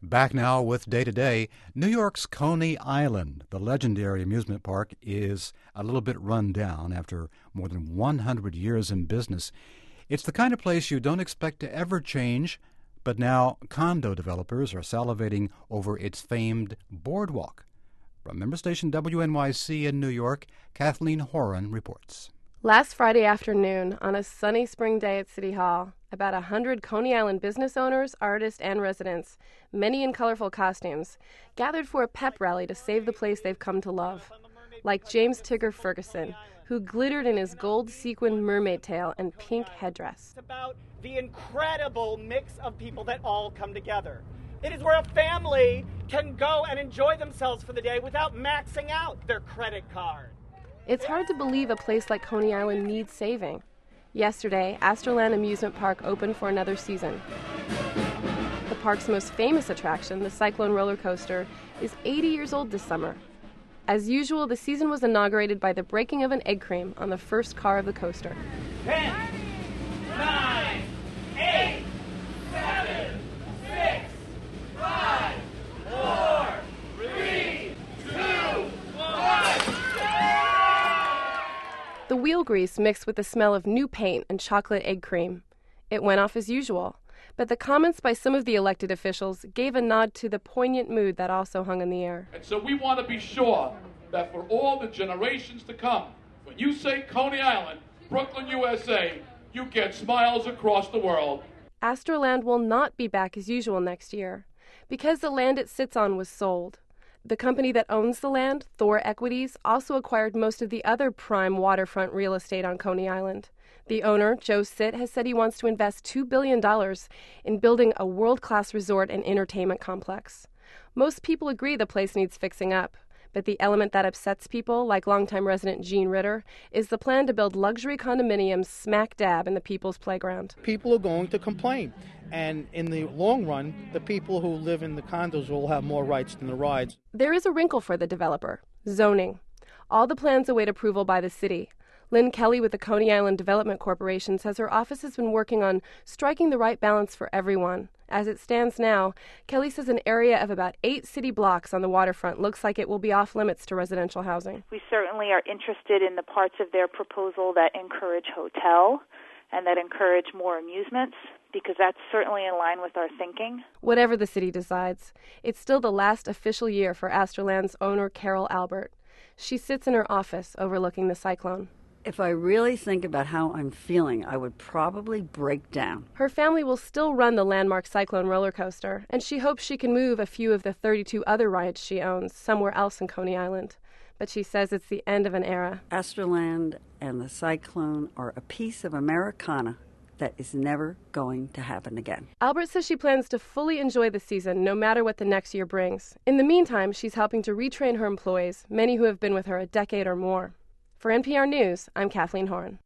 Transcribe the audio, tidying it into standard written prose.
Back now with Day to Day. New York's Coney Island, the legendary amusement park, is a little bit run down after more than 100 years in business. It's the kind of place you don't expect to ever change, but now condo developers are salivating over its famed boardwalk. From member station WNYC in New York, Kathleen Horan reports. Last Friday afternoon, on a sunny spring day at City Hall, about 100 Coney Island business owners, artists, and residents, many in colorful costumes, gathered for a pep rally to save the place they've come to love. Like James Tigger Ferguson, who glittered in his gold sequin mermaid tail and pink headdress. It's about the incredible mix of people that all come together. It is where a family can go and enjoy themselves for the day without maxing out their credit card. It's hard to believe a place like Coney Island needs saving. Yesterday, Astroland Amusement Park opened for another season. The park's most famous attraction, the Cyclone roller coaster, is 80 years old this summer. As usual, the season was inaugurated by the breaking of an egg cream on the first car of the coaster. 10, 9, 8, 7, 6, 5, 4, 3, 2, 1. The wheel grease mixed with the smell of new paint and chocolate egg cream. It went off as usual, but the comments by some of the elected officials gave a nod to the poignant mood that also hung in the air. And so we want to be sure that for all the generations to come, when you say Coney Island, Brooklyn, USA, you get smiles across the world. Astroland will not be back as usual next year, because the land it sits on was sold. The company that owns the land, Thor Equities, also acquired most of the other prime waterfront real estate on Coney Island. The owner, Joe Sitt, has said he wants to invest $2 billion in building a world-class resort and entertainment complex. Most people agree the place needs fixing up, but the element that upsets people, like longtime resident Gene Ritter, is the plan to build luxury condominiums smack dab in the people's playground. People are going to complain, and in the long run, the people who live in the condos will have more rights than the rides. There is a wrinkle for the developer: zoning. All the plans await approval by the city. Lynn Kelly with the Coney Island Development Corporation says her office has been working on striking the right balance for everyone. As it stands now, Kelly says an area of about 8 city blocks on the waterfront looks like it will be off limits to residential housing. We certainly are interested in the parts of their proposal that encourage hotel and that encourage more amusements, because that's certainly in line with our thinking. Whatever the city decides, it's still the last official year for Astroland's owner, Carol Albert. She sits in her office overlooking the cyclone. If I really think about how I'm feeling, I would probably break down. Her family will still run the landmark Cyclone roller coaster, and she hopes she can move a few of the 32 other rides she owns somewhere else in Coney Island. But she says it's the end of an era. Astroland and the Cyclone are a piece of Americana that is never going to happen again. Albert says she plans to fully enjoy the season, no matter what the next year brings. In the meantime, she's helping to retrain her employees, many who have been with her a decade or more. For NPR News, I'm Kathleen Horan.